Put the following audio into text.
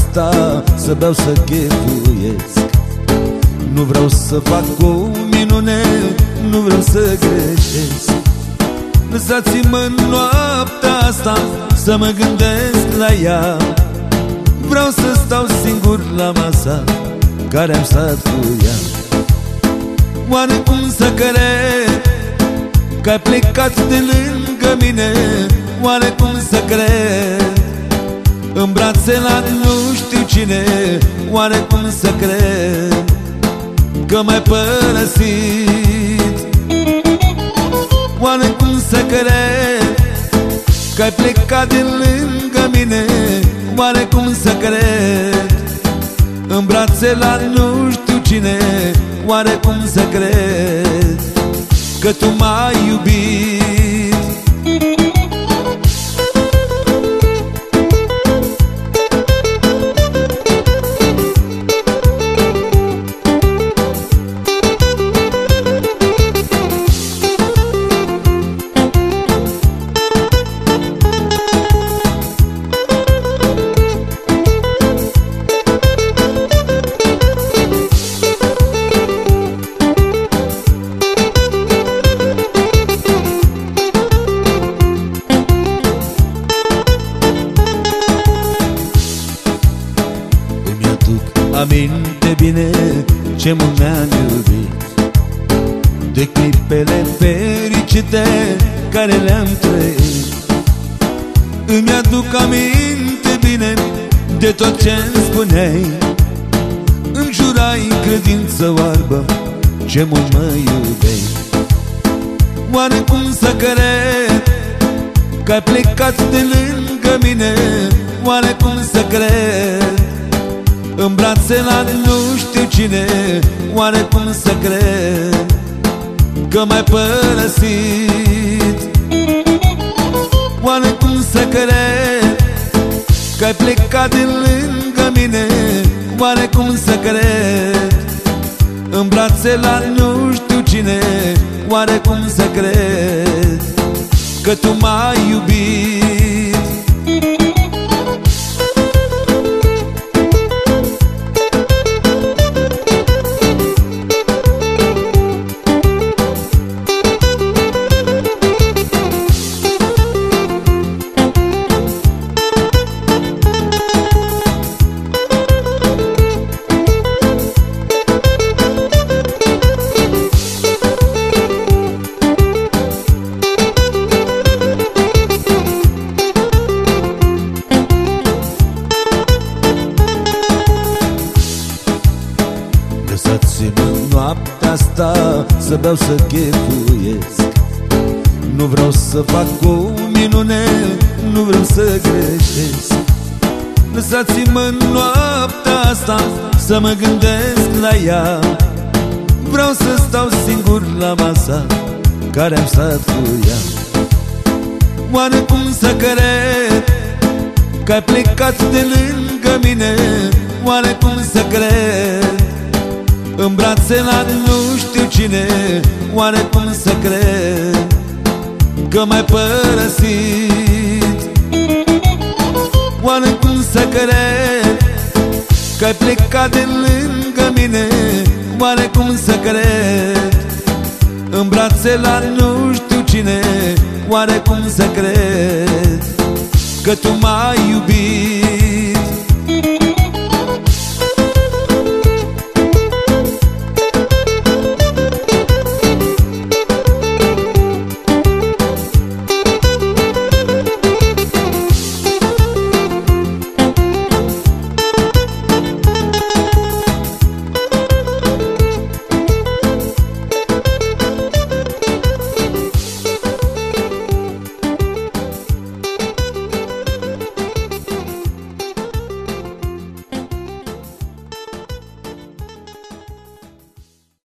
asta să beau, să chefuiesc. Nu vreau să fac o minune, nu vreau să greșesc. Lăsați-mă în noaptea asta să mă gândesc la ea. Vreau să stau singur la masa care am stat cu ea. Oare cum să cred că ai plecat de lângă mine? Oare cum să cred în brațe la nu știu cine? Oare cum să cred că m-ai părăsit? Oare cum să cred că ai plecat de lângă mine? Oare cum să cred în brațe la nu știu cine? Oare cum să cred că tu m-ai iubit? Aminte bine ce mult mi-am iubit, de clipele fericite care le-am trăit. Îmi aduc aminte bine de tot ce-mi spuneai. Îmi jurai în credință oarbă ce mult mă iubeai. Oare cum să cred că ai plecat de lângă mine? Oare cum să cred în brațe la nu știu cine? Oare cum să cred că m-ai părăsit? Oare cum să cred că ai plecat de lângă mine? Oare cum să cred în brațe la nu știu cine? Oare cum să cred că tu m-ai iubit? Lăsați-mă noaptea asta să beau, să chefuiesc. Nu vreau să fac o minune, nu vreau să greșesc. Lăsați-mă noaptea asta să mă gândesc la ea. Vreau să stau singur la masa care am stat cu ea. Oare cum să cred că ai plecat de lângă mine? Oare cum să cred în brațe la nu știu cine? Oare cum să cred că m-ai părăsit? Oare cum să cred că ai plecat de lângă mine? Oare cum să cred în brațe la nu știu cine? Oare cum să cred că tu m-ai iubit?